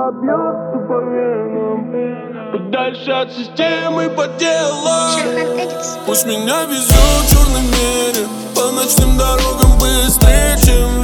бьется по венам, подальше от системы, по делам. Пусть меня везет в черном мире, по ночным дорогам быстрее, чем